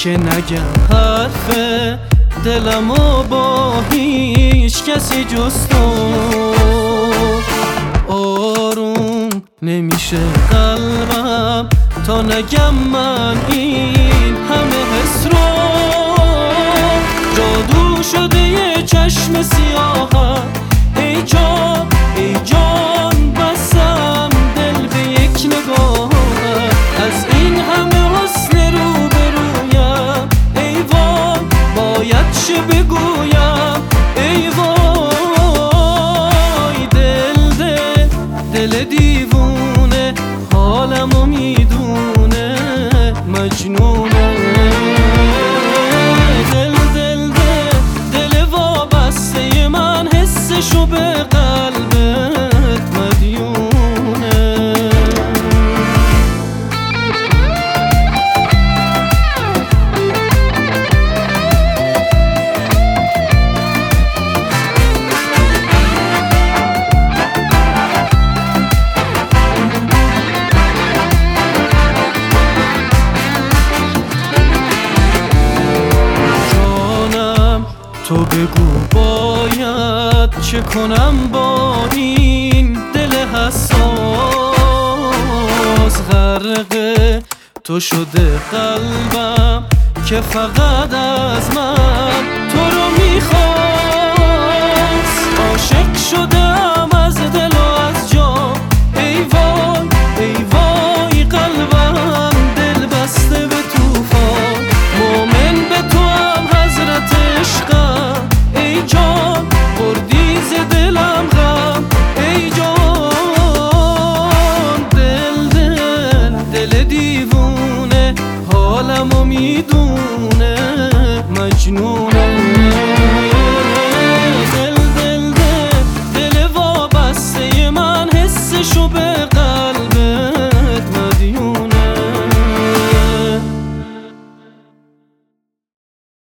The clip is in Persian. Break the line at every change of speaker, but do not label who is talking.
که نگم حرف دلمو با هیچ کسی جز تو. آروم نمیشه قلبم تا نگم من این همه حس رو. جادو شده یه چشم سیاهم، ای جان ای جان بسم دل به یک نگاه. از این همه حسن رو برویم ای وای باید چه بگویم ای وای. دل دیوونه حالمو میدونه مجنونه. دل وابسته من حسشو به قلبت مدیونه. تو بگو باید چه کنم با این دل حساس. غرق تو شده قلبم که فقط از من تو رو میخواست. عاشق شدم از دل و از جان ای وای ای وای. قلبم دل بسته به طوفان، مومن به تو هم حضرت عشقم ای جان. بردی ز دلم غم ای جان. دل دیوونه حالمو میدونه